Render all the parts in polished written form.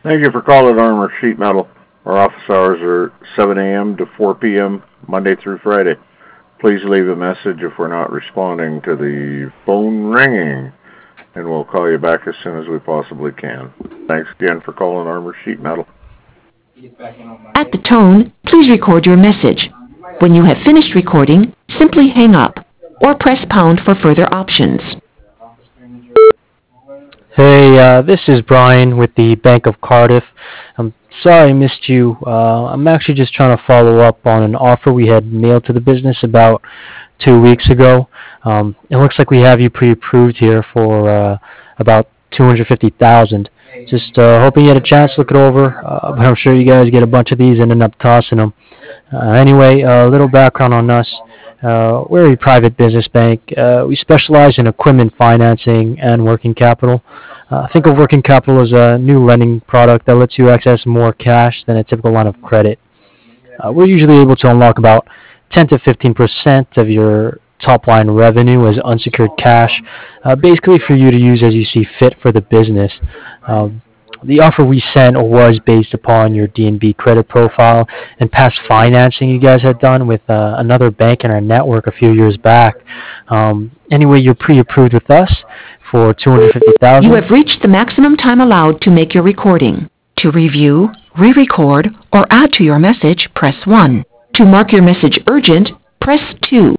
Thank you for calling Armor Sheet Metal. Our office hours are 7 a.m. to 4 p.m. Monday through Friday. Please leave a message if we're not responding to the phone ringing, and we'll call you back as soon as we possibly can. Thanks again for calling Armor Sheet Metal. At the tone, please record your message. When you have finished recording, simply hang up or press pound for further options. Hey, this is Brian with the Bank of Cardiff. I'm sorry I missed you. I'm actually just trying to follow up on an offer we had mailed to the business about 2 weeks ago. It looks like we have you pre-approved here for about $250,000. Just hoping you had a chance to look it over. But I'm sure you guys get a bunch of these and end up tossing them. Anyway, a little background on us. We're a private business bank. We specialize in equipment financing and working capital. Think of working capital as a new lending product that lets you access more cash than a typical line of credit. We're usually able to unlock about 10 to 15% of your top line revenue as unsecured cash, basically for you to use as you see fit for the business. The offer we sent was based upon your DNB credit profile and past financing you guys had done with another bank in our network a few years back. Anyway, you're pre-approved with us for $250,000. You have reached the maximum time allowed to make your recording. To review, re-record, or add to your message, press 1. To mark your message urgent, press 2.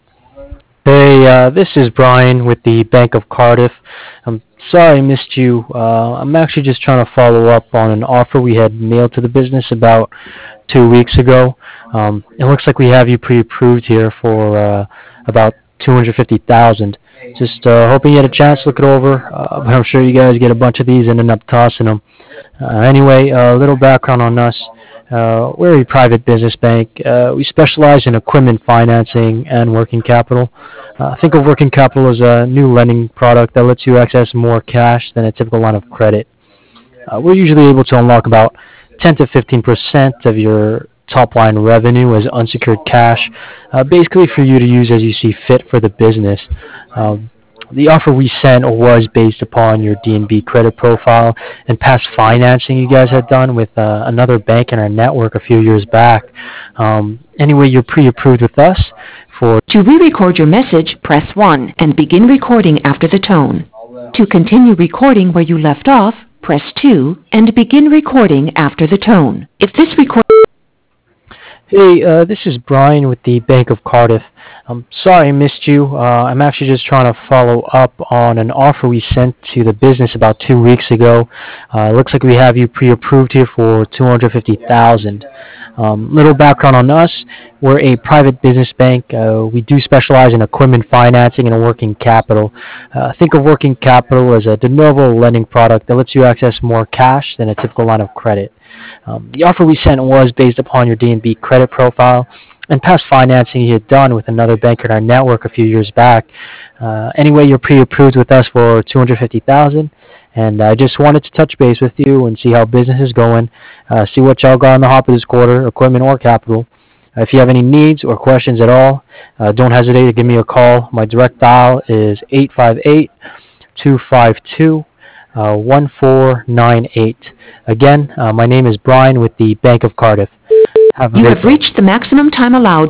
Hey, this is Brian with the Bank of Cardiff. I'm sorry I missed you. I'm actually just trying to follow up on an offer we had mailed to the business about 2 weeks ago. It looks like we have you pre-approved here for about $250,000. Just hoping you had a chance to look it over. But I'm sure you guys get a bunch of these and end up tossing them. Anyway, a little background on us. We're a private business bank. We specialize in equipment financing and working capital. Think of working capital as a new lending product that lets you access more cash than a typical line of credit. We're usually able to unlock about 10 to 15% of your top line revenue as unsecured cash, basically for you to use as you see fit for the business. The offer we sent was based upon your DNB credit profile and past financing you guys had done with another bank in our network a few years back. Anyway, you're pre-approved with us for... To re-record your message, press 1 and begin recording after the tone. To continue recording where you left off, press 2 and begin recording after the tone. If this record... Hey, this is Brian with the Bank of Cardiff. I'm sorry I missed you. I'm actually just trying to follow up on an offer we sent to the business about 2 weeks ago. Looks like we have you pre-approved here for $250,000. Little background on us. We're a private business bank. We do specialize in equipment financing and working capital. Think of working capital as a de novo lending product that lets you access more cash than a typical line of credit. The offer we sent was based upon your DNB credit profile and past financing you had done with another bank in our network a few years back. Anyway, you're pre-approved with us for $250,000, and I just wanted to touch base with you and see how business is going, see what y'all got on the hopper this quarter, equipment or capital. If you have any needs or questions at all, don't hesitate to give me a call. My direct dial is 858-252-1498. Again, my name is Brian with the Bank of Cardiff. You have reached the maximum time allowed